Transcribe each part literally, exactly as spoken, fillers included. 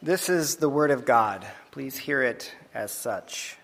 This is the word of God. Please hear it as such.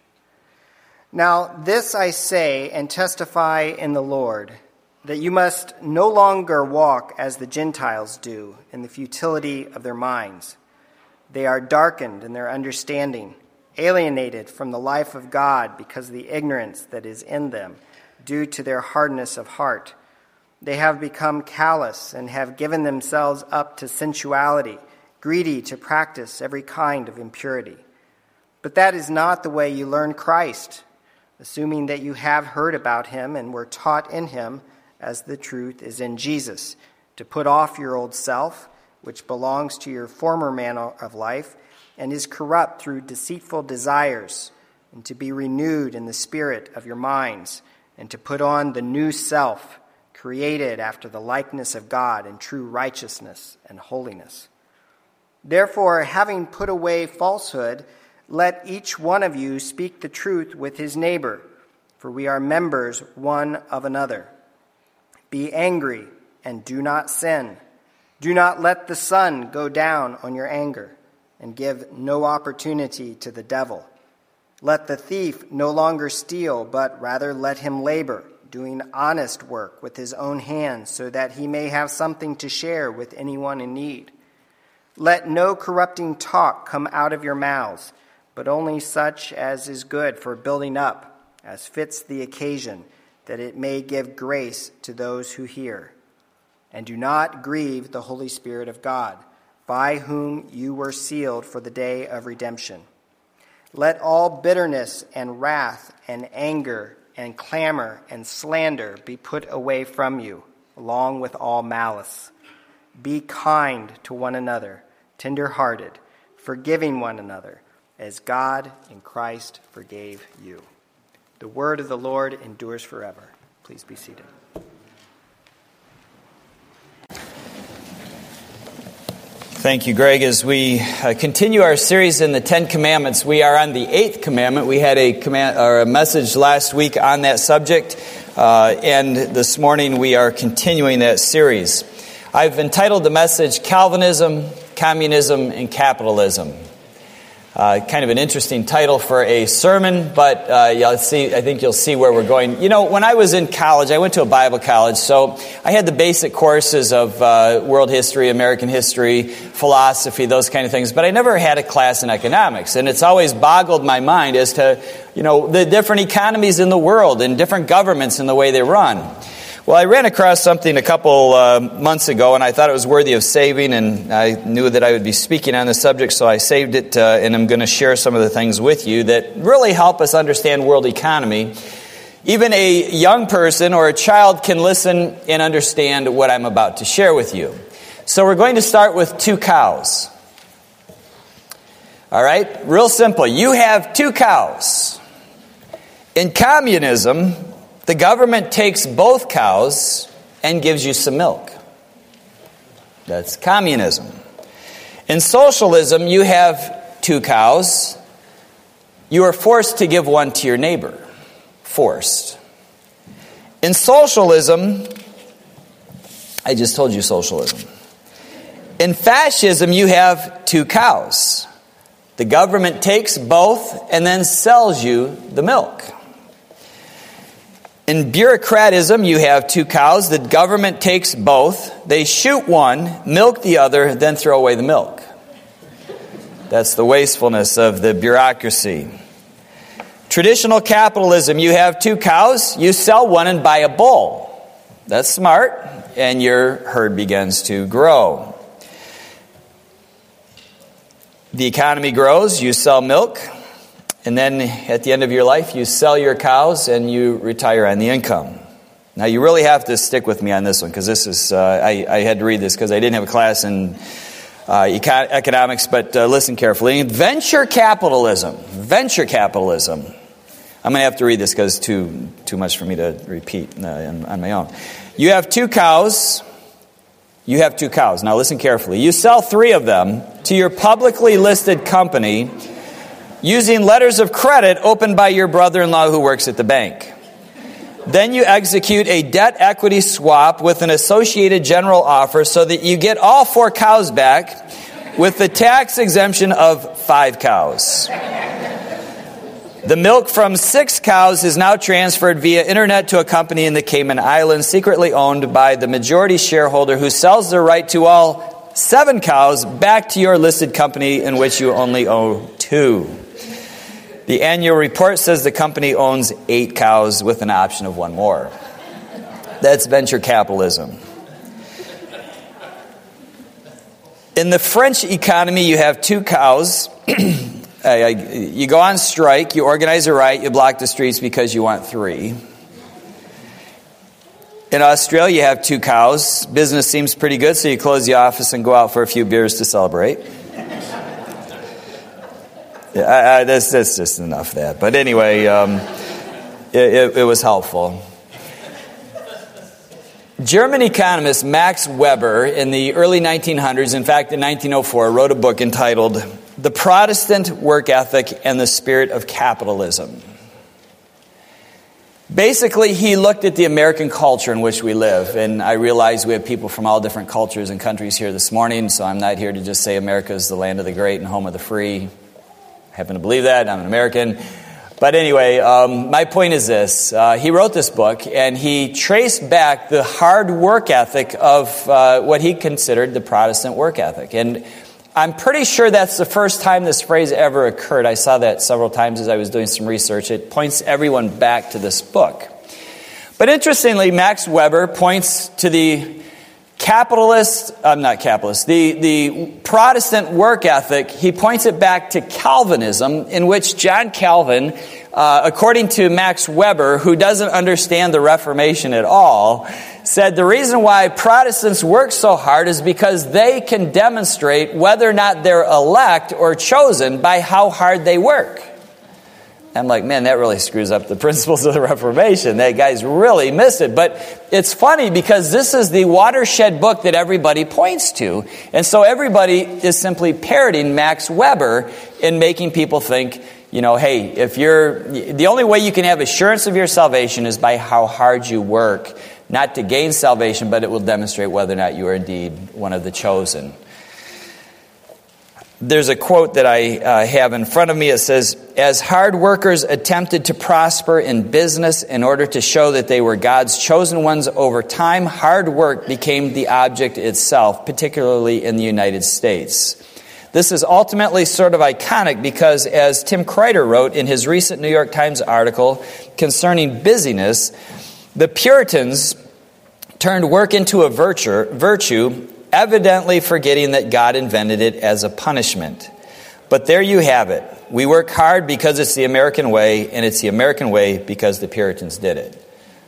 Now this I say and testify in the Lord, that you must no longer walk as the Gentiles do in the futility of their minds. They are darkened in their understanding, alienated from the life of God because of the ignorance that is in them, due to their hardness of heart. They have become callous and have given themselves up to sensuality, greedy to practice every kind of impurity. But that is not the way you learn Christ, assuming that you have heard about him and were taught in him, as the truth is in Jesus, to put off your old self, which belongs to your former manner of life, and is corrupt through deceitful desires, and to be renewed in the spirit of your minds, and to put on the new self, created after the likeness of God in true righteousness and holiness. Therefore, having put away falsehood, let each one of you speak the truth with his neighbor, for we are members one of another. Be angry and do not sin. Do not let the sun go down on your anger, and give no opportunity to the devil. Let the thief no longer steal, but rather let him labor, doing honest work with his own hands, so that he may have something to share with anyone in need. Let no corrupting talk come out of your mouths, but only such as is good for building up, as fits the occasion, that it may give grace to those who hear. And do not grieve the Holy Spirit of God, by whom you were sealed for the day of redemption. Let all bitterness and wrath and anger and clamor and slander be put away from you, along with all malice. Be kind to one another, tender-hearted, forgiving one another, as God in Christ forgave you. The word of the Lord endures forever. Please be seated. Thank you, Greg. As we uh, continue our series in the Ten Commandments, we are on the eighth commandment. We had a, command, or a message last week on that subject, uh, and this morning we are continuing that series. I've entitled the message, Calvinism, Communism, and Capitalism. Uh, kind of an interesting title for a sermon, but uh, you'll see, I think you'll see where we're going. You know, when I was in college, I went to a Bible college, so I had the basic courses of uh, world history, American history, philosophy, those kind of things, but I never had a class in economics, and it's always boggled my mind as to, you know, the different economies in the world and different governments and the way they run. Well, I ran across something a couple uh, months ago, and I thought it was worthy of saving, and I knew that I would be speaking on the subject, so I saved it, uh, and I'm going to share some of the things with you that really help us understand world economy. Even a young person or a child can listen and understand what I'm about to share with you. So we're going to start with two cows. All right? Real simple. You have two cows. In communism, the government takes both cows and gives you some milk. That's communism. In socialism, you have two cows. You are forced to give one to your neighbor. Forced. In socialism, I just told you socialism. In fascism, you have two cows. The government takes both and then sells you the milk. In bureaucratism, you have two cows. The government takes both. They shoot one, milk the other, then throw away the milk. That's the wastefulness of the bureaucracy. Traditional capitalism, you have two cows. You sell one and buy a bull. That's smart, and your herd begins to grow. The economy grows. You sell milk. And then at the end of your life, you sell your cows and you retire on the income. Now, you really have to stick with me on this one because this is, uh, I, I had to read this because I didn't have a class in uh, econ- economics, but uh, listen carefully. Venture capitalism. Venture capitalism. I'm going to have to read this because it's too, too much for me to repeat uh, on, on my own. You have two cows. You have two cows. Now, listen carefully. You sell three of them to your publicly listed company using letters of credit opened by your brother-in-law who works at the bank. Then you execute a debt equity swap with an Associated General offer so that you get all four cows back with the tax exemption of five cows. The milk from six cows is now transferred via internet to a company in the Cayman Islands, secretly owned by the majority shareholder who sells the right to all seven cows back to your listed company in which you only own two. The annual report says the company owns eight cows with an option of one more. That's venture capitalism. In the French economy, you have two cows. You go on strike, you organize a riot, you block the streets because you want three. In Australia, you have two cows. Business seems pretty good, so you close the office and go out for a few beers to celebrate. Yeah, I, I, that's, that's just enough of that. But anyway, um, it, it, it was helpful. German economist Max Weber in the early nineteen hundreds, in fact in nineteen oh four, wrote a book entitled The Protestant Work Ethic and the Spirit of Capitalism. Basically, he looked at the American culture in which we live, and I realize we have people from all different cultures and countries here this morning, so I'm not here to just say America is the land of the great and home of the free. I happen to believe that. I'm an American. But anyway, um, my point is this. Uh, he wrote this book, and he traced back the hard work ethic of uh, what he considered the Protestant work ethic. And I'm pretty sure that's the first time this phrase ever occurred. I saw that several times as I was doing some research. It points everyone back to this book. But interestingly, Max Weber points to the capitalist, I'm not capitalist, the, the Protestant work ethic. He points it back to Calvinism, in which John Calvin, uh, according to Max Weber, who doesn't understand the Reformation at all, said the reason why Protestants work so hard is because they can demonstrate whether or not they're elect or chosen by how hard they work. I'm like, man, that really screws up the principles of the Reformation. That guy's really missed it. But it's funny because this is the watershed book that everybody points to. And so everybody is simply parroting Max Weber in making people think, you know, hey, if you're, the only way you can have assurance of your salvation is by how hard you work, not to gain salvation, but it will demonstrate whether or not you are indeed one of the chosen. There's a quote that I uh, have in front of me. It says, as hard workers attempted to prosper in business in order to show that they were God's chosen ones over time, hard work became the object itself, particularly in the United States. This is ultimately sort of iconic because, as Tim Kreider wrote in his recent New York Times article concerning busyness, the Puritans turned work into a virtue, virtue evidently forgetting that God invented it as a punishment. But there you have it. We work hard because it's the American way, and it's the American way because the Puritans did it.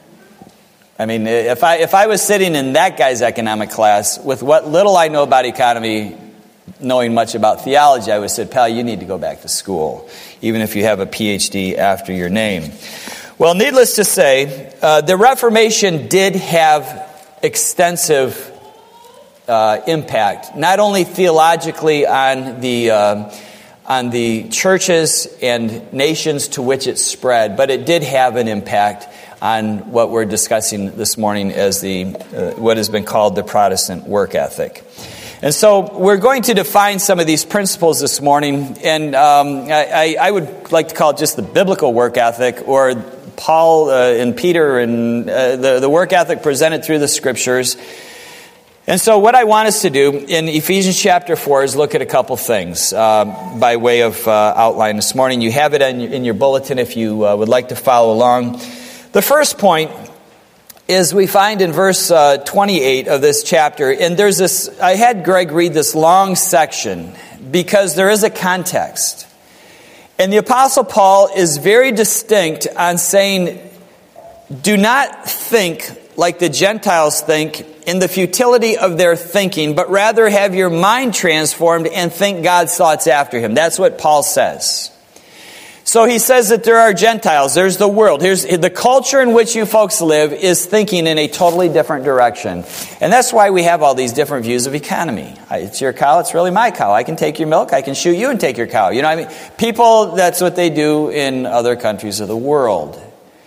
I mean, if I if I was sitting in that guy's economic class, with what little I know about economy, knowing much about theology, I would say, pal, you need to go back to school, even if you have a P H D after your name. Well, needless to say, uh, the Reformation did have extensive Uh, impact, not only theologically on the uh, on the churches and nations to which it spread, but it did have an impact on what we're discussing this morning as the uh, what has been called the Protestant work ethic. And so we're going to define some of these principles this morning, and um, I, I would like to call it just the biblical work ethic, or Paul uh, and Peter and uh, the, the work ethic presented through the Scriptures. And so what I want us to do in Ephesians chapter four is look at a couple things uh, by way of uh, outline this morning. You have it in your, in your bulletin if you uh, would like to follow along. The first point is we find in verse uh, twenty-eight of this chapter, and there's this, I had Greg read this long section because there is a context. And the Apostle Paul is very distinct on saying, do not think like the Gentiles think in the futility of their thinking, but rather have your mind transformed and think God's thoughts after him. That's what Paul says. So he says that there are Gentiles, there's the world. Here's the culture in which you folks live is thinking in a totally different direction. And that's why we have all these different views of economy. It's your cow, it's really my cow. I can take your milk, I can shoot you and take your cow. You know what I mean? People, that's what they do in other countries of the world.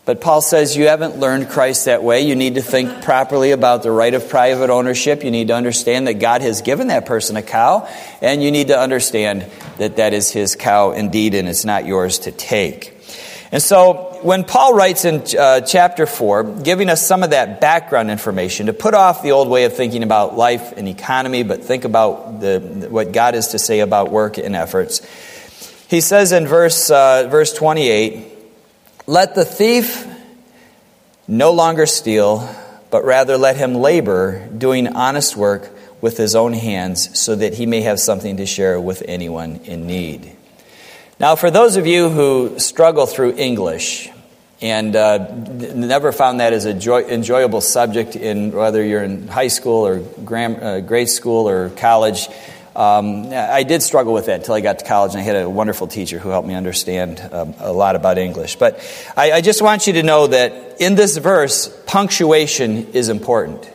But Paul says you haven't learned Christ that way. You need to think properly about the right of private ownership. You need to understand that God has given that person a cow, and you need to understand that that is his cow indeed, and it's not yours to take. And so when Paul writes in uh, chapter four, giving us some of that background information to put off the old way of thinking about life and economy, but think about the what God is to say about work and efforts, he says in verse uh, verse twenty-eight, "Let the thief no longer steal, but rather let him labor, doing honest work with his own hands, so that he may have something to share with anyone in need." Now, for those of you who struggle through English and uh, never found that as a joy, enjoyable subject, in whether you're in high school or gram, uh, grade school or college, Um, I did struggle with that until I got to college, and I had a wonderful teacher who helped me understand um, a lot about English. But I, I just want you to know that in this verse, punctuation is important.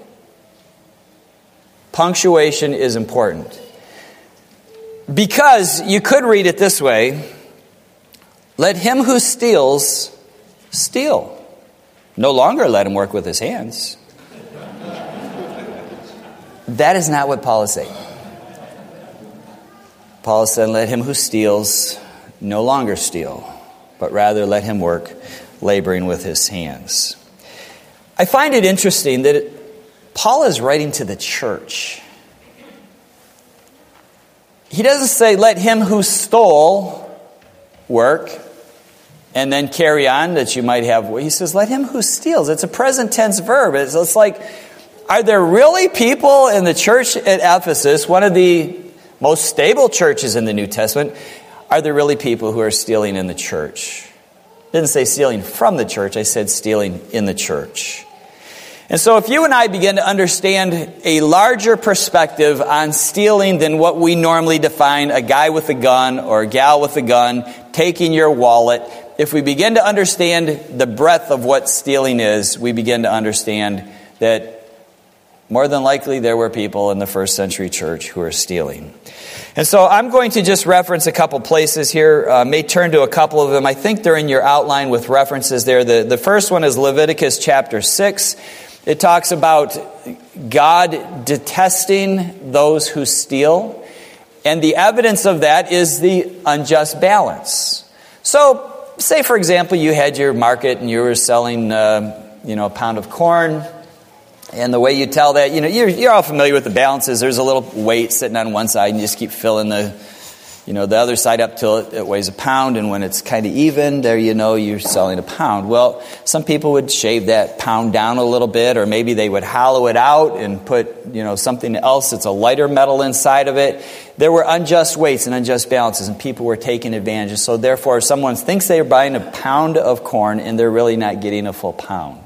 Punctuation is important. Because you could read it this way: let him who steals, steal. No longer let him work with his hands. That is not what Paul is saying. Paul said, let him who steals no longer steal, but rather let him work, laboring with his hands. I find it interesting that it, Paul is writing to the church. He doesn't say, let him who stole work, and then carry on that you might have. He says, let him who steals. It's a present tense verb. It's, it's like, are there really people in the church at Ephesus, one of the most stable churches in the New Testament, are there really people who are stealing in the church? I didn't say stealing from the church, I said stealing in the church. And so if you and I begin to understand a larger perspective on stealing than what we normally define, a guy with a gun or a gal with a gun taking your wallet, if we begin to understand the breadth of what stealing is, we begin to understand that more than likely, there were people in the first century church who were stealing. And so I'm going to just reference a couple places here. Uh, may turn to a couple of them. I think they're in your outline with references there. The, the first one is Leviticus chapter six. It talks about God detesting those who steal. And the evidence of that is the unjust balance. So, say, for example, you had your market and you were selling uh, you know, a pound of corn. And the way you tell that, you know, you're, you're all familiar with the balances. There's a little weight sitting on one side, and you just keep filling the, you know, the other side up till it, it weighs a pound. And when it's kind of even, there you know you're selling a pound. Well, some people would shave that pound down a little bit, or maybe they would hollow it out and put, you know, something else that's a lighter metal inside of it. There were unjust weights and unjust balances, and people were taking advantage. So therefore, if someone thinks they're buying a pound of corn, and they're really not getting a full pound.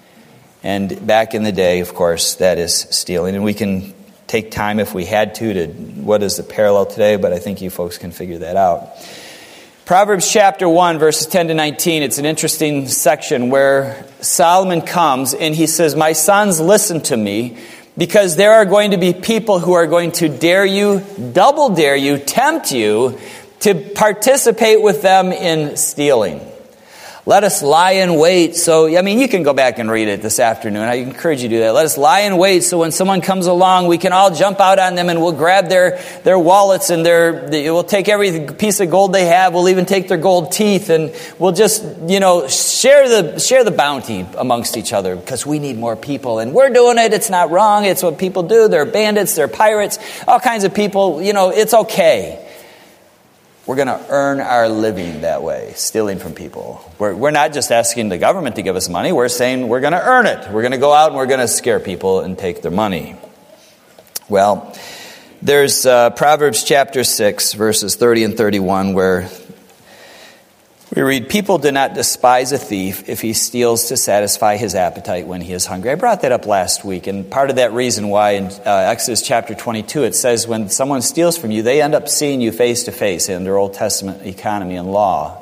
And back in the day, of course, that is stealing. And we can take time if we had to to what is the parallel today, but I think you folks can figure that out. Proverbs chapter one, verses ten to nineteen, it's an interesting section where Solomon comes and he says, my sons, listen to me, because there are going to be people who are going to dare you, double dare you, tempt you to participate with them in stealing. Let us lie in wait. So, I mean, you can go back and read it this afternoon. I encourage you to do that. Let us lie in wait so when someone comes along, we can all jump out on them and we'll grab their, their wallets and their, we'll take every piece of gold they have. We'll even take their gold teeth and we'll just, you know, share the, share the bounty amongst each other because we need more people. And we're doing it. It's not wrong. It's what people do. They're bandits. They're pirates. All kinds of people. You know, it's okay. We're going to earn our living that way, stealing from people. We're, we're not just asking the government to give us money. We're saying we're going to earn it. We're going to go out and we're going to scare people and take their money. Well, there's uh, Proverbs chapter six, verses thirty and thirty-one, where we read, people do not despise a thief if he steals to satisfy his appetite when he is hungry. I brought that up last week, and part of that reason why in uh, Exodus chapter twenty-two it says when someone steals from you, they end up seeing you face to face in their Old Testament economy and law.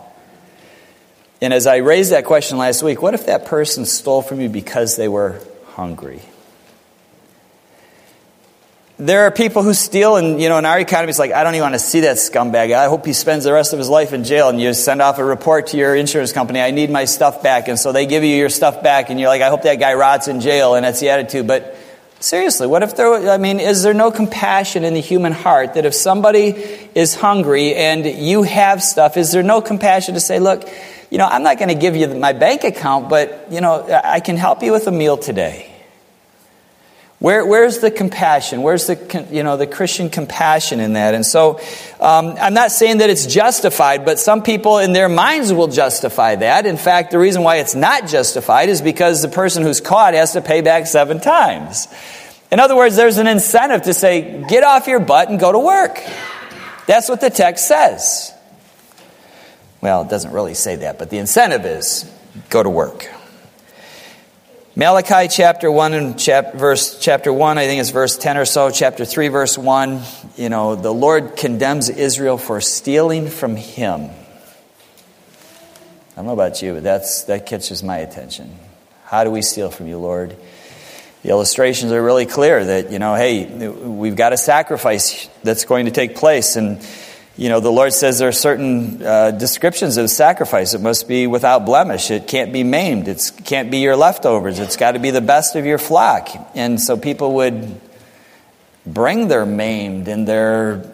And as I raised that question last week, what if that person stole from you because they were hungry? there are people who steal, and, you know, in our economy, it's like, I don't even want to see that scumbag. I hope he spends the rest of his life in jail. And you send off a report to your insurance company, I need my stuff back. And so they give you your stuff back, and you're like, I hope that guy rots in jail, and that's the attitude. But seriously, what if there, I mean, is there no compassion in the human heart that if somebody is hungry and you have stuff, is there no compassion to say, look, you know, I'm not going to give you my bank account, but, you know, I can help you with a meal today. Where, where's the compassion? Where's the, you know, the Christian compassion in that? And so um, I'm not saying that it's justified, but some people in their minds will justify that. In fact, the reason why it's not justified is because the person who's caught has to pay back seven times. In other words, there's an incentive to say, get off your butt and go to work. That's what the text says. Well, it doesn't really say that, but the incentive is go to work. Malachi chapter one and chap, verse chapter one, I think it's verse ten or so. Chapter three, verse one. You know, the Lord condemns Israel for stealing from Him. I don't know about you, but that's that catches my attention. How do we steal from you, Lord? The illustrations are really clear that, you know, hey, we've got a sacrifice that's going to take place, and you know, the Lord says there are certain uh, descriptions of sacrifice. It must be without blemish. It can't be maimed. It can't be your leftovers. It's got to be the best of your flock. And so people would bring their maimed and their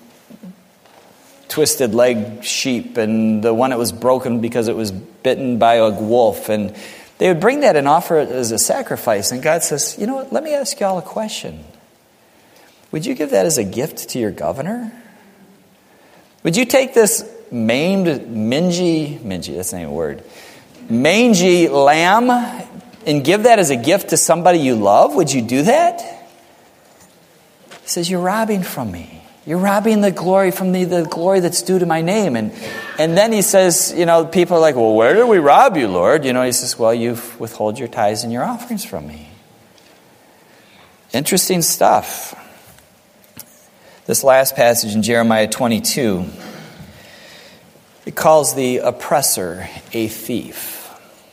twisted leg sheep and the one that was broken because it was bitten by a wolf. And they would bring that and offer it as a sacrifice. And God says, you know what, let me ask you all a question. Would you give that as a gift to your governor? Would you take this maimed, mingy, mingy, that's not even a word, mangy lamb and give that as a gift to somebody you love? Would you do that? He says, you're robbing from me. You're robbing the glory from me, the glory that's due to my name. And and then he says, you know, people are like, well, where did we rob you, Lord? You know, he says, well, you withhold your tithes and your offerings from me. Interesting stuff. This last passage in Jeremiah twenty-two, it calls the oppressor a thief.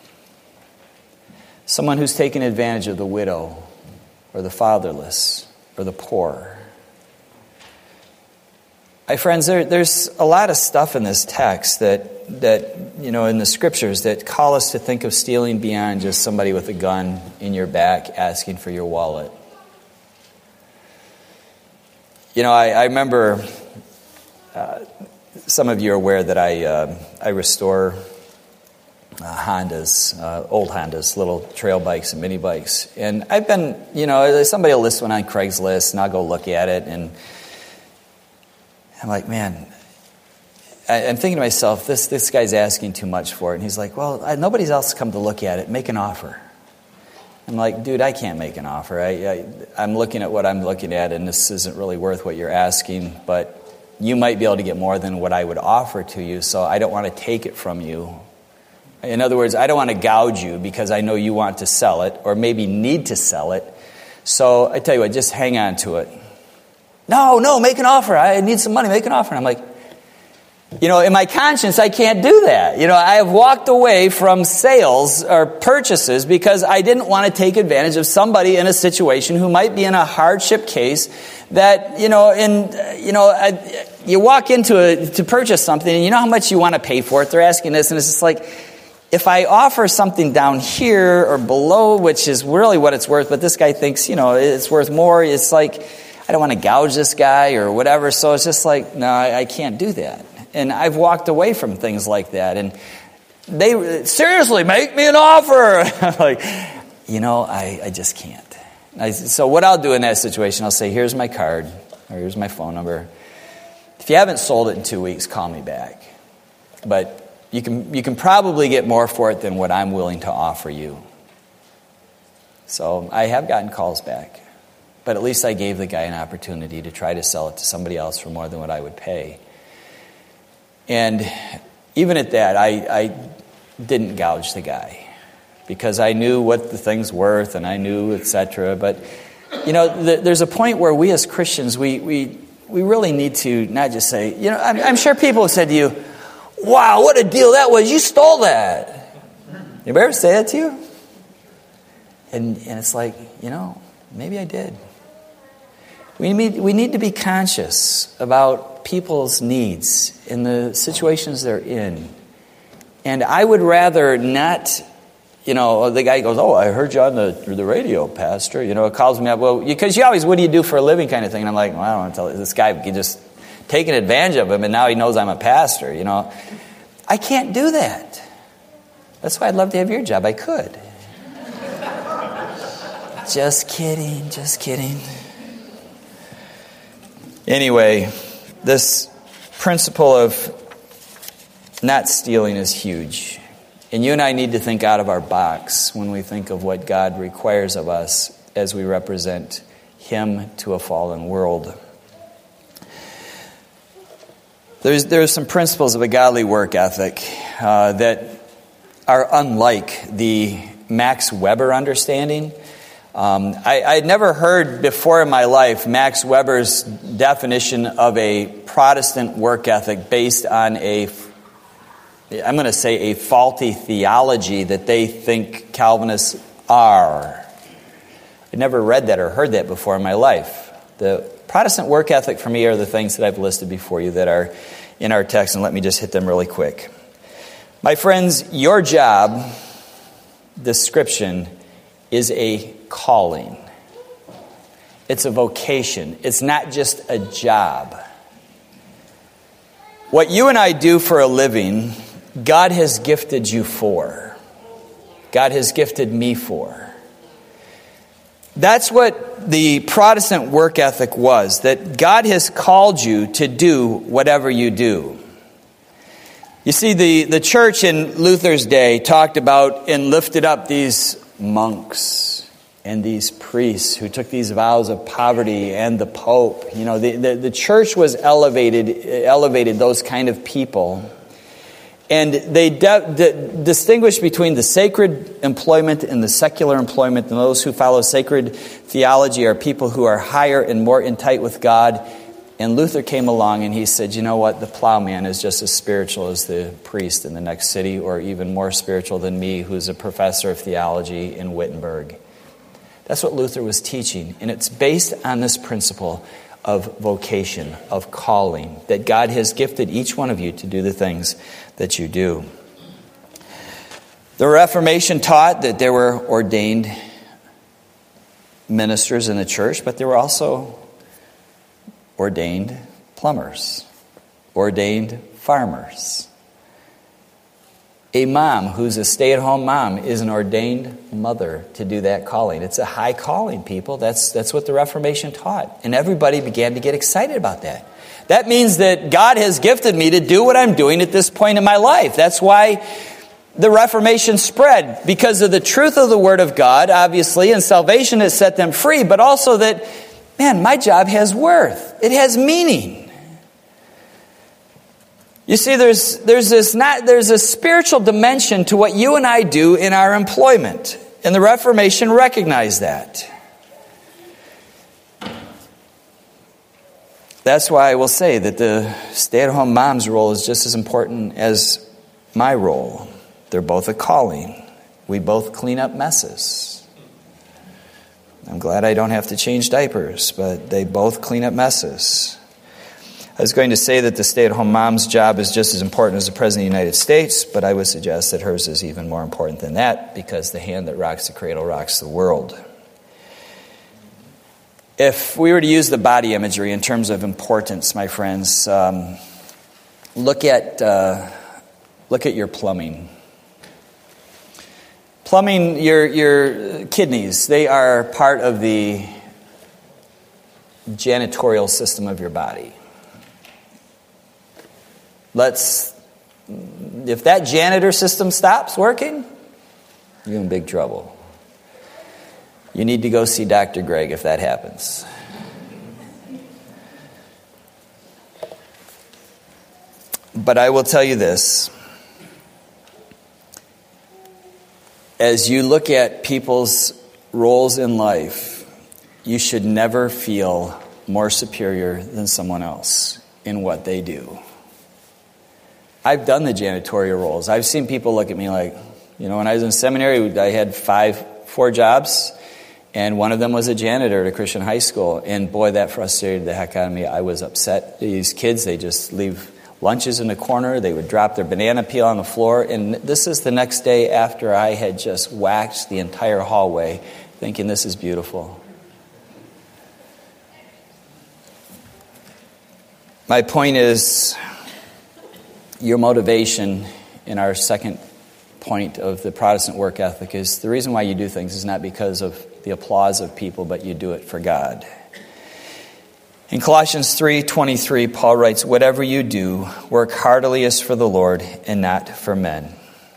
Someone who's taken advantage of the widow or the fatherless or the poor. My friends, there, there's a lot of stuff in this text that, that, you know, in the scriptures that call us to think of stealing beyond just somebody with a gun in your back asking for your wallet. You know, I, I remember, uh, some of you are aware that I uh, I restore uh, Hondas, uh, old Hondas, little trail bikes and mini bikes. And I've been, you know, somebody will list one on Craigslist and I'll go look at it. And I'm like, man, I, I'm thinking to myself, this, this guy's asking too much for it. And he's like, well, I, nobody's else come to look at it. Make an offer. I'm like, dude, I can't make an offer. I, I, I'm looking at what I'm looking at, and this isn't really worth what you're asking, but you might be able to get more than what I would offer to you, so I don't want to take it from you. In other words, I don't want to gouge you because I know you want to sell it or maybe need to sell it. So I tell you what, just hang on to it. No, no, make an offer. I need some money. Make an offer. And I'm like, you know, in my conscience, I can't do that. You know, I have walked away from sales or purchases because I didn't want to take advantage of somebody in a situation who might be in a hardship case that, you know, in, you know, I, you walk into a, to purchase something and you know how much you want to pay for it. They're asking this and it's just like, if I offer something down here or below, which is really what it's worth, but this guy thinks, you know, it's worth more. It's like, I don't want to gouge this guy or whatever. So it's just like, no, I, I can't do that. And I've walked away from things like that. And they, seriously, make me an offer. I'm like, you know, I, I just can't. I, so what I'll do in that situation, I'll say, here's my card, or here's my phone number. If you haven't sold it in two weeks, call me back. But you can you can probably get more for it than what I'm willing to offer you. So I have gotten calls back. But at least I gave the guy an opportunity to try to sell it to somebody else for more than what I would pay. And even at that, I, I didn't gouge the guy because I knew what the thing's worth and I knew, et cetera. But, you know, the, there's a point where we as Christians, we we we really need to not just say, you know, I'm, I'm sure people have said to you, wow, what a deal that was. You stole that. You ever say that to you? And, and it's like, you know, maybe I did. We need, we need to be conscious about people's needs in the situations they're in. And I would rather not, you know, the guy goes, oh, I heard you on the the radio, Pastor. You know, it calls me up. Well, because you always, what do you do for a living kind of thing? And I'm like, well, I don't want to tell you. This guy just taking advantage of him, and now he knows I'm a pastor, you know. I can't do that. That's why I'd love to have your job. I could. Just kidding, just kidding. Anyway, this principle of not stealing is huge. And you and I need to think out of our box when we think of what God requires of us as we represent Him to a fallen world. There's, there's some principles of a godly work ethic uh, that are unlike the Max Weber understanding. Um, I, I'd never heard before in my life Max Weber's definition of a Protestant work ethic based on a, I'm going to say, a faulty theology that they think Calvinists are. I never read that or heard that before in my life. The Protestant work ethic for me are the things that I've listed before you that are in our text, and let me just hit them really quick. My friends, your job description is a calling. It's a vocation. It's not just a job. What you and I do for a living, God has gifted you for. God has gifted me for. That's what the Protestant work ethic was, that God has called you to do whatever you do. You see, the, the church in Luther's day talked about and lifted up these monks and these priests who took these vows of poverty, and the Pope. You know, the, the, the church was elevated, elevated those kind of people. And they de- de- distinguished between the sacred employment and the secular employment. And those who follow sacred theology are people who are higher and more in tight with God. And Luther came along and he said, you know what, the plowman is just as spiritual as the priest in the next city, or even more spiritual than me, who's a professor of theology in Wittenberg. That's what Luther was teaching. And it's based on this principle of vocation, of calling, that God has gifted each one of you to do the things that you do. The Reformation taught that there were ordained ministers in the church, but there were also ordained plumbers, ordained farmers. A mom who's a stay-at-home mom is an ordained mother to do that calling. It's a high calling, people. That's, that's what the Reformation taught. And everybody began to get excited about that. That means that God has gifted me to do what I'm doing at this point in my life. That's why the Reformation spread, because of the truth of the Word of God, obviously, and salvation has set them free, but also that, man, my job has worth. It has meaning. You see, there's there's this not there's a spiritual dimension to what you and I do in our employment, and the Reformation recognized that. That's why I will say that the stay-at-home mom's role is just as important as my role. They're both a calling. We both clean up messes. I'm glad I don't have to change diapers, but they both clean up messes. I was going to say that the stay-at-home mom's job is just as important as the President of the United States, but I would suggest that hers is even more important than that, because the hand that rocks the cradle rocks the world. If we were to use the body imagery in terms of importance, my friends, um, look at uh, look at your plumbing. Plumbing, your your kidneys, they are part of the janitorial system of your body. Let's, if that janitor system stops working, you're in big trouble. You need to go see Doctor Greg if that happens. But I will tell you this. As you look at people's roles in life, you should never feel more superior than someone else in what they do. I've done the janitorial roles. I've seen people look at me like, you know, when I was in seminary, I had five, four jobs. And one of them was a janitor at a Christian high school. And boy, that frustrated the heck out of me. I was upset. These kids, they just leave lunches in the corner. They would drop their banana peel on the floor. And this is the next day after I had just waxed the entire hallway, thinking this is beautiful. My point is, your motivation in our second point of the Protestant work ethic is the reason why you do things is not because of the applause of people, but you do it for God. In Colossians three twenty-three, Paul writes, "Whatever you do, work heartily as for the Lord and not for men."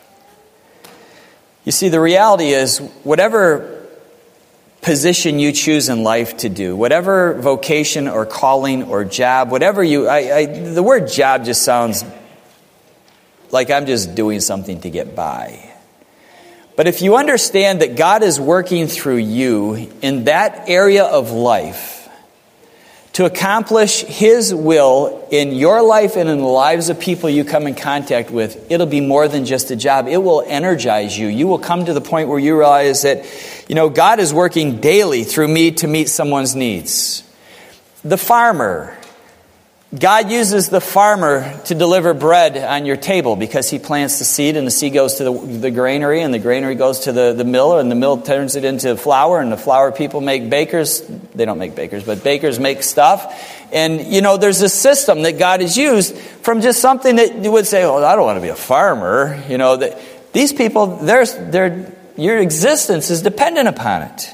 You see, the reality is, whatever position you choose in life to do, whatever vocation or calling or job, whatever you, I, I, the word job just sounds like I'm just doing something to get by. But if you understand that God is working through you in that area of life to accomplish His will in your life and in the lives of people you come in contact with, it'll be more than just a job. It will energize you. You will come to the point where you realize that, you know, God is working daily through me to meet someone's needs. The farmer. God uses the farmer to deliver bread on your table because he plants the seed and the seed goes to the, the granary and the granary goes to the, the mill and the mill turns it into flour and the flour people make bakers. They don't make bakers, but bakers make stuff. And, you know, there's a system that God has used from just something that you would say, oh, I don't want to be a farmer. You know, that these people, they're, they're, your existence is dependent upon it.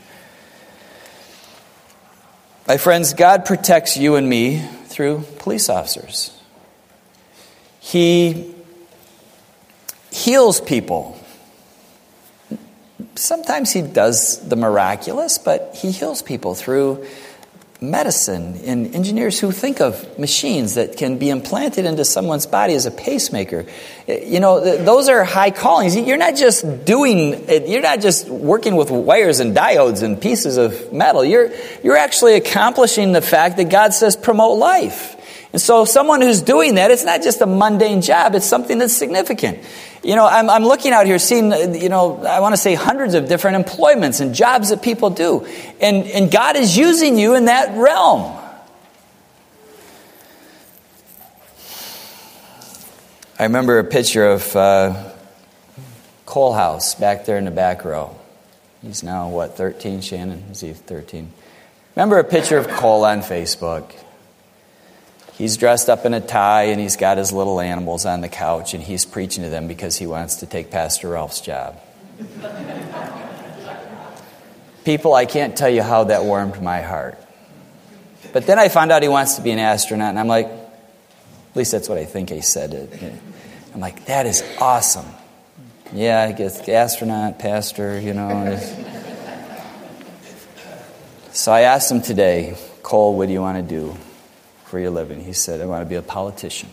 My friends, God protects you and me through police officers. He heals people. Sometimes He does the miraculous, but He heals people through medicine and engineers who think of machines that can be implanted into someone's body as a pacemaker. You know, those are high callings. You're not just doing, you're not just working with wires and diodes and pieces of metal. You're, you're actually accomplishing the fact that God says promote life. And so someone who's doing that, it's not just a mundane job, it's something that's significant. You know, I'm, I'm looking out here seeing, you know, I want to say hundreds of different employments and jobs that people do. And, and God is using you in that realm. I remember a picture of uh, Cole House back there in the back row. He's now, what, thirteen, Shannon? Is he thirteen? Remember a picture of Cole on Facebook. He's dressed up in a tie and he's got his little animals on the couch and he's preaching to them because he wants to take Pastor Ralph's job. People, I can't tell you how that warmed my heart. But then I found out he wants to be an astronaut and I'm like, at least that's what I think he said. I'm like, that is awesome. Yeah, I guess astronaut, pastor, you know. So I asked him today, Cole, what do you want to do for your living? He said, I want to be a politician.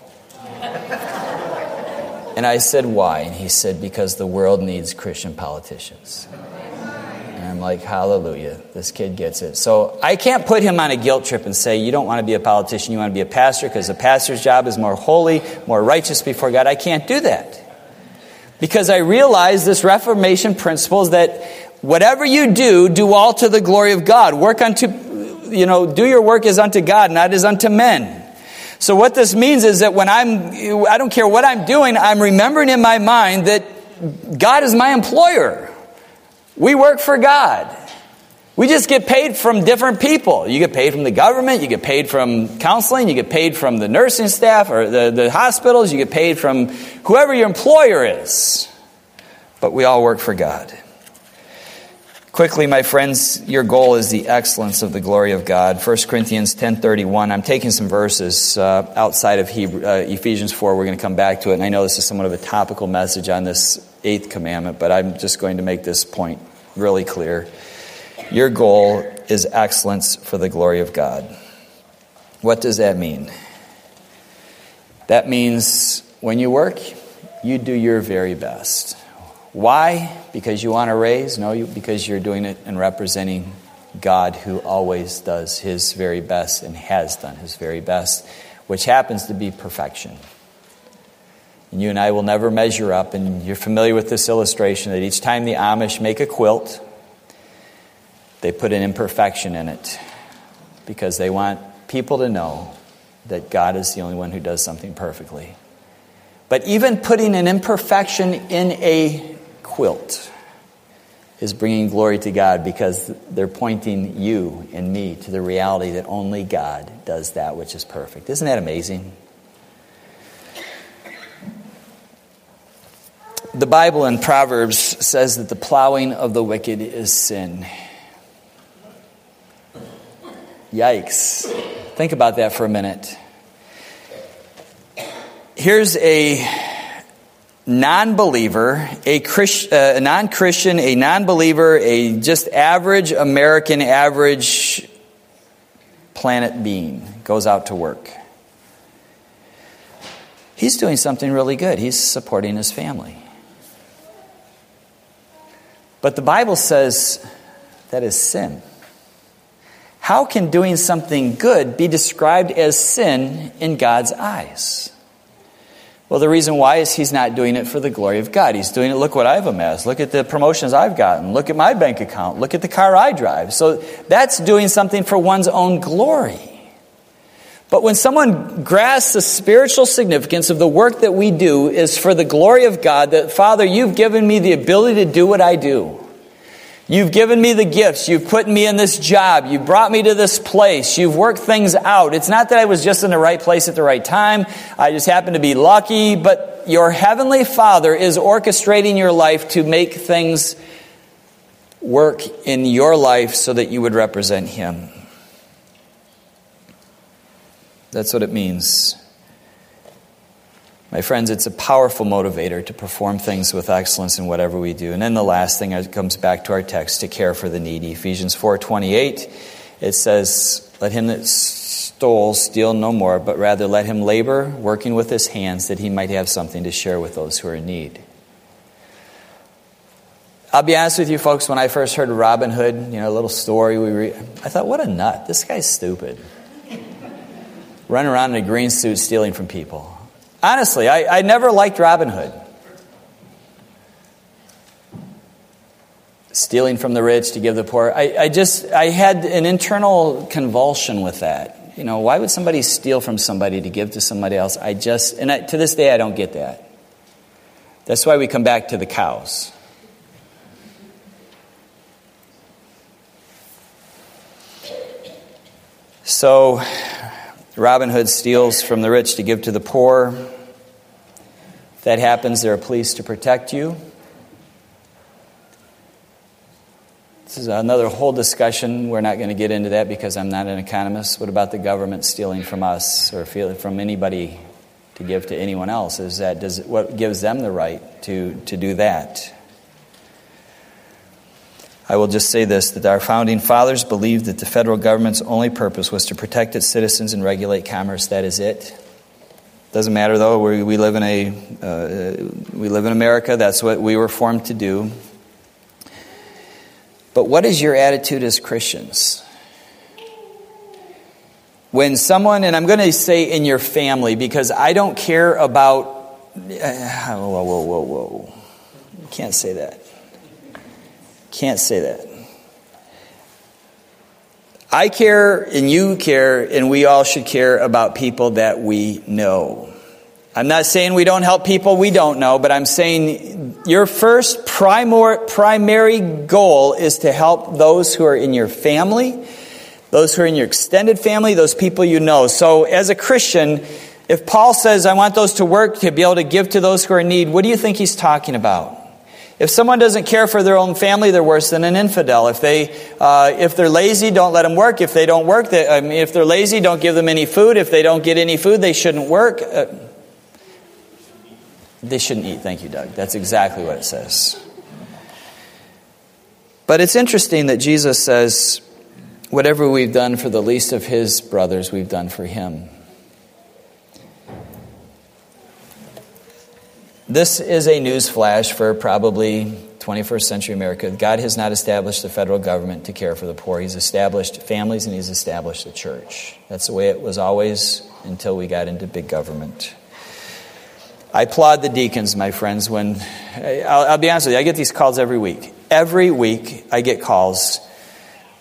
And I said, why? And he said, because the world needs Christian politicians. And I'm like, hallelujah, this kid gets it. So I can't put him on a guilt trip and say, you don't want to be a politician, you want to be a pastor, because a pastor's job is more holy, more righteous before God. I can't do that. Because I realize this Reformation principle is that whatever you do, do all to the glory of God. Work unto You know, do your work as unto God, not as unto men. So what this means is that when I'm, I don't care what I'm doing, I'm remembering in my mind that God is my employer. We work for God. We just get paid from different people. You get paid from the government, you get paid from counseling, you get paid from the nursing staff or the, the hospitals, you get paid from whoever your employer is. But we all work for God. Quickly, my friends, your goal is the excellence of the glory of God. First Corinthians ten thirty-one. I'm taking some verses uh, outside of Hebrew, uh, Ephesians four. We're going to come back to it. And I know this is somewhat of a topical message on this eighth commandment, but I'm just going to make this point really clear. Your goal is excellence for the glory of God. What does that mean? That means when you work, you do your very best. Why? Because you want a raise? No, you, because you're doing it and representing God, who always does His very best and has done His very best, which happens to be perfection. And you and I will never measure up, and you're familiar with this illustration that each time the Amish make a quilt, They put an imperfection in it because they want people to know that God is the only one who does something perfectly. But even putting an imperfection in a quilt is bringing glory to God, because they're pointing you and me to the reality that only God does that which is perfect. Isn't that amazing? The Bible in Proverbs says that the plowing of the wicked is sin. Yikes. Think about that for a minute. Here's a non-believer, a, Christ, uh, a non-Christian, a non-believer, a just average American, average planet being goes out to work. He's doing something really good. He's supporting his family. But the Bible says that is sin. How can doing something good be described as sin in God's eyes? Well, the reason why is he's not doing it for the glory of God. He's doing it, look what I've amassed. Look at the promotions I've gotten. Look at my bank account. Look at the car I drive. So that's doing something for one's own glory. But when someone grasps the spiritual significance of the work that we do is for the glory of God, that, Father, you've given me the ability to do what I do. You've given me the gifts. You've put me in this job. You've brought me to this place. You've worked things out. It's not that I was just in the right place at the right time. I just happened to be lucky. But your heavenly Father is orchestrating your life to make things work in your life so that you would represent Him. That's what it means. My friends, it's a powerful motivator to perform things with excellence in whatever we do. And then the last thing comes back to our text, to care for the needy. Ephesians four twenty-eight, it says, let him that stole steal no more, but rather let him labor, working with his hands, that he might have something to share with those who are in need. I'll be honest with you folks, when I first heard of Robin Hood, you know, a little story we read, I thought, what a nut. This guy's stupid. Running around in a green suit stealing from people. Honestly, I, I never liked Robin Hood. Stealing from the rich to give the poor. I, I just, I had an internal convulsion with that. You know, why would somebody steal from somebody to give to somebody else? I just, and I, to this day, I don't get that. That's why we come back to the cows. So, Robin Hood steals from the rich to give to the poor. If that happens, there are police to protect you. This is another whole discussion. We're not going to get into that because I'm not an economist. What about the government stealing from us or from anybody to give to anyone else? Is that does what gives them the right to, to do that? I will just say this, that our founding fathers believed that the federal government's only purpose was to protect its citizens and regulate commerce. That is it. Doesn't matter though. We, we live in a uh, we live in America. That's what we were formed to do. But what is your attitude as Christians? When someone, and I'm going to say in your family, because I don't care about. Uh, whoa, whoa, whoa, whoa! Can't say that. Can't say that. I care and you care and we all should care about people that we know. I'm not saying we don't help people we don't know, but I'm saying your first primor, primary goal is to help those who are in your family, those who are in your extended family, those people you know. So as a Christian, if Paul says, I want those to work to be able to give to those who are in need, what do you think he's talking about? If someone doesn't care for their own family, they're worse than an infidel. If they, uh, if they're lazy, don't let them work. If they don't work, they, I mean, if they're lazy, don't give them any food. If they don't get any food, they shouldn't work. Uh, they shouldn't eat. Thank you, Doug. That's exactly what it says. But it's interesting that Jesus says, whatever we've done for the least of his brothers, we've done for him. This is a news flash for probably twenty-first century America. God has not established the federal government to care for the poor. He's established families and he's established the church. That's the way it was always until we got into big government. I applaud the deacons, my friends, when, I'll, I'll be honest with you, I get these calls every week. Every week I get calls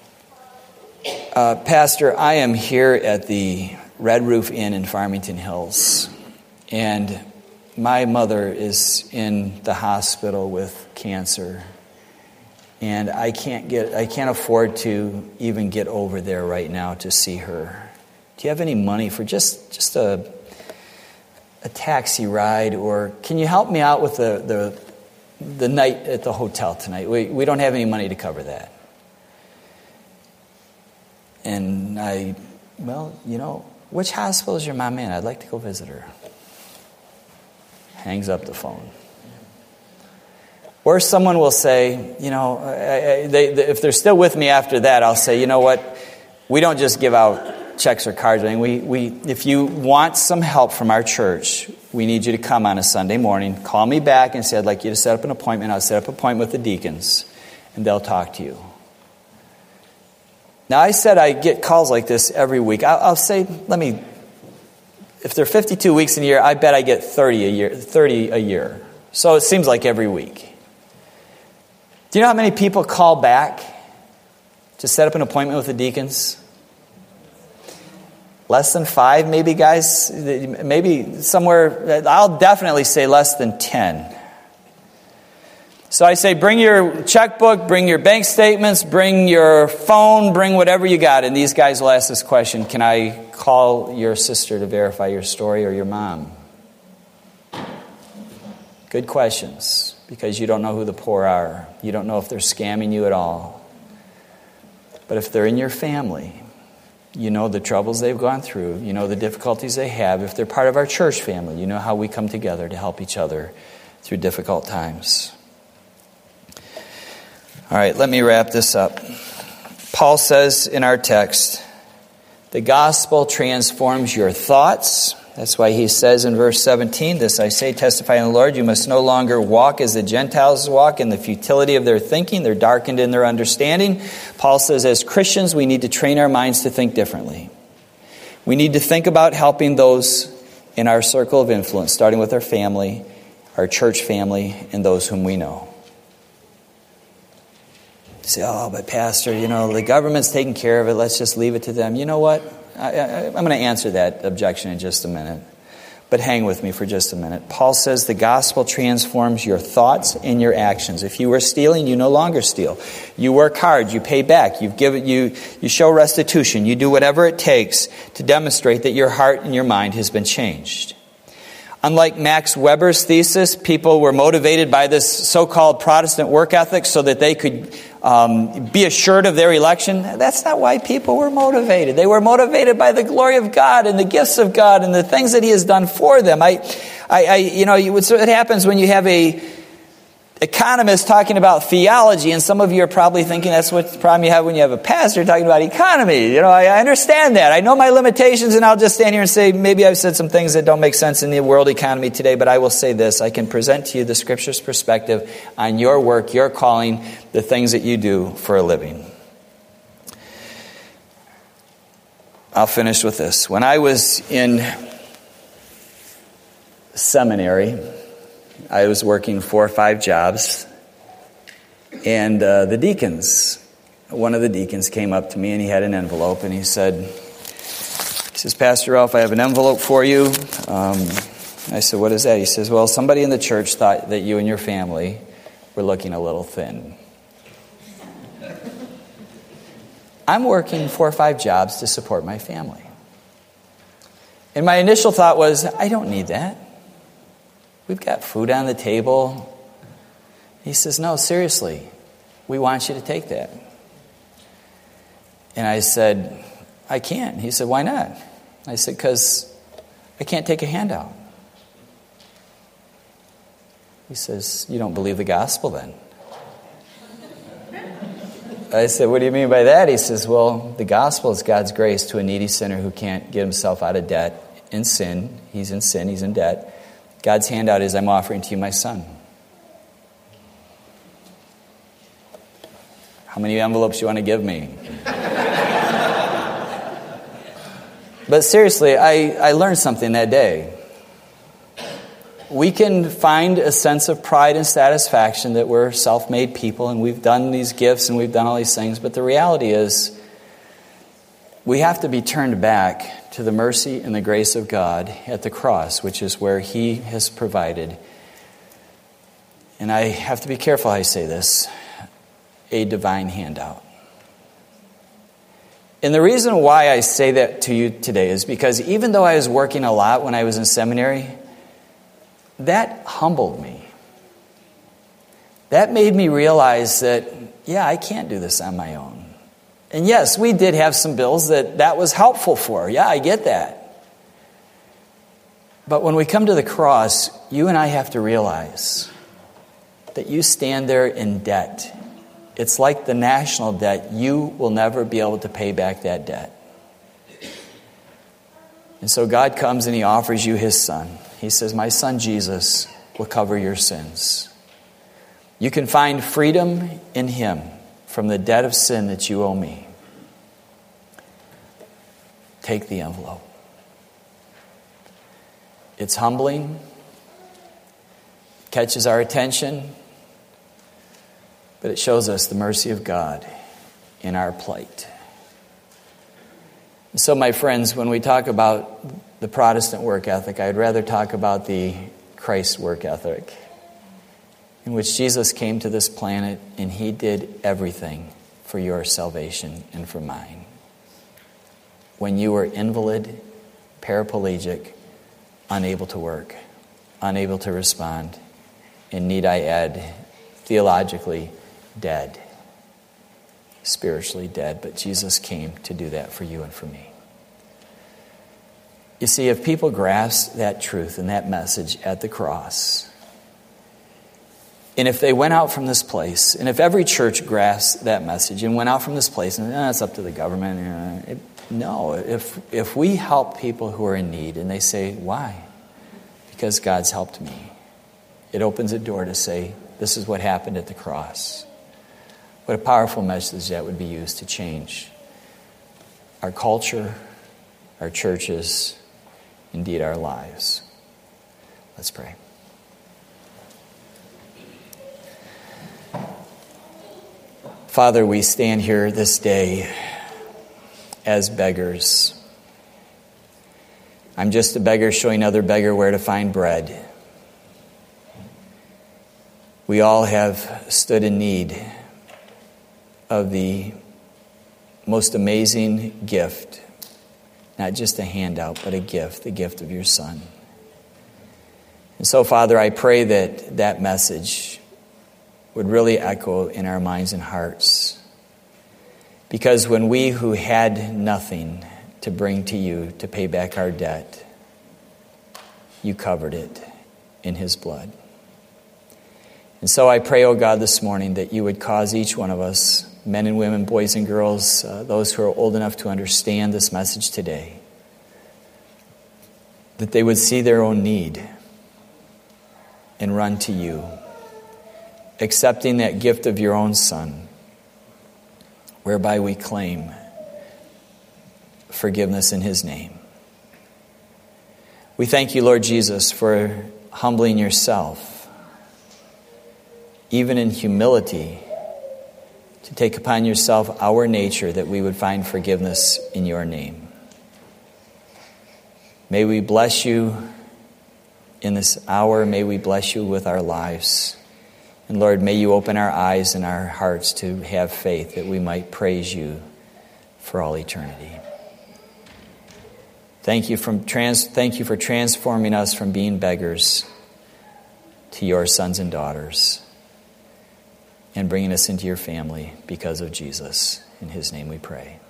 Uh, Pastor, I am here at the Red Roof Inn in Farmington Hills, and my mother is in the hospital with cancer, and I can't get, I can't afford to even get over there right now to see her. Do you have any money for just just a a taxi ride, or can you help me out with the the, the night at the hotel tonight? We we don't have any money to cover that. And I, well, you know, which hospital is your mom in? I'd like to go visit her. Hangs up the phone. Or someone will say, you know, I, I, they, they, if they're still with me after that, I'll say, you know what? We don't just give out checks or cards. I mean, we, we, if you want some help from our church, we need you to come on a Sunday morning. Call me back and say, I'd like you to set up an appointment. I'll set up an appointment with the deacons, and they'll talk to you. Now, I said I get calls like this every week. I'll, I'll say, let me, if they're fifty-two weeks in a year, I bet I get thirty a year. thirty a year. So it seems like every week. Do you know how many people call back to set up an appointment with the deacons? Less than five, maybe, guys? Maybe somewhere, I'll definitely say less than ten. So I say, bring your checkbook, bring your bank statements, bring your phone, bring whatever you got. And these guys will ask this question, can I call your sister to verify your story, or your mom? Good questions, because you don't know who the poor are. You don't know if they're scamming you at all. But if they're in your family, you know the troubles they've gone through. You know the difficulties they have. If they're part of our church family, you know how we come together to help each other through difficult times. All right, let me wrap this up. Paul says in our text, the gospel transforms your thoughts. That's why he says in verse seventeen, this I say, testify in the Lord, you must no longer walk as the Gentiles walk in the futility of their thinking. They're darkened in their understanding. Paul says as Christians, we need to train our minds to think differently. We need to think about helping those in our circle of influence, starting with our family, our church family, and those whom we know. Say, oh, but Pastor, you know, the government's taking care of it. Let's just leave it to them. You know what? I, I, I'm going to answer that objection in just a minute. But hang with me for just a minute. Paul says the gospel transforms your thoughts and your actions. If you were stealing, you no longer steal. You work hard. You pay back. You give it. You you show restitution. You do whatever it takes to demonstrate that your heart and your mind has been changed. Unlike Max Weber's thesis, people were motivated by this so-called Protestant work ethic so that they could um, be assured of their election. That's not why people were motivated. They were motivated by the glory of God and the gifts of God and the things that He has done for them. I, I, I you know, it happens when you have a economist talking about theology, and some of you are probably thinking that's what the problem you have when you have a pastor talking about economy. You know, I, I understand that. I know my limitations, and I'll just stand here and say, maybe I've said some things that don't make sense in the world economy today, but I will say this. I can present to you the Scripture's perspective on your work, your calling, the things that you do for a living. I'll finish with this. When I was in seminary, I was working four or five jobs, and uh, the deacons, one of the deacons came up to me, and he had an envelope, and he said, he says, Pastor Ralph, I have an envelope for you. Um, I said, what is that? He says, well, somebody in the church thought that you and your family were looking a little thin. I'm working four or five jobs to support my family. And my initial thought was, I don't need that. We've got food on the table. He says, no, seriously, we want you to take that. And I said, I can't. He said, why not? I said, because I can't take a handout. He says, you don't believe the gospel then? I said, what do you mean by that? He says, well, the gospel is God's grace to a needy sinner who can't get himself out of debt in sin. He's in sin, he's in debt. God's handout is, I'm offering to you my son. How many envelopes do you want to give me? But seriously, I, I learned something that day. We can find a sense of pride and satisfaction that we're self-made people and we've done these gifts and we've done all these things. But the reality is, we have to be turned back to the mercy and the grace of God at the cross, which is where He has provided, and I have to be careful how I say this, a divine handout. And the reason why I say that to you today is because even though I was working a lot when I was in seminary, that humbled me. That made me realize that, yeah, I can't do this on my own. And yes, we did have some bills that that was helpful for. Yeah, I get that. But when we come to the cross, you and I have to realize that you stand there in debt. It's like the national debt. You will never be able to pay back that debt. And so God comes and He offers you His Son. He says, my Son Jesus will cover your sins. You can find freedom in Him from the debt of sin that you owe me. Take the envelope. It's humbling, catches our attention, but it shows us the mercy of God in our plight. And so, my friends, when we talk about the Protestant work ethic, I'd rather talk about the Christ work ethic, in which Jesus came to this planet and He did everything for your salvation and for mine. When you were invalid, paraplegic, unable to work, unable to respond, and need I add, theologically dead, spiritually dead, but Jesus came to do that for you and for me. You see, if people grasp that truth and that message at the cross, and if they went out from this place, and if every church grasped that message and went out from this place, and eh, it's up to the government. Eh, it, no, if if we help people who are in need, and they say, why? Because God's helped me. It opens a door to say, this is what happened at the cross. What a powerful message that would be used to change our culture, our churches, indeed our lives. Let's pray. Father, we stand here this day as beggars. I'm just a beggar showing other beggar where to find bread. We all have stood in need of the most amazing gift, not just a handout, but a gift, the gift of your Son. And so, Father, I pray that that message would really echo in our minds and hearts. Because when we who had nothing to bring to you to pay back our debt, you covered it in His blood. And so I pray, oh God, this morning that you would cause each one of us, men and women, boys and girls, uh, those who are old enough to understand this message today, that they would see their own need and run to you, accepting that gift of your own Son, whereby we claim forgiveness in His name. We thank you, Lord Jesus, for humbling yourself, even in humility, to take upon yourself our nature that we would find forgiveness in your name. May we bless you in this hour. May we bless you with our lives. And Lord, may you open our eyes and our hearts to have faith that we might praise you for all eternity. Thank you, from trans, thank you for transforming us from being beggars to your sons and daughters, and bringing us into your family because of Jesus. In His name we pray.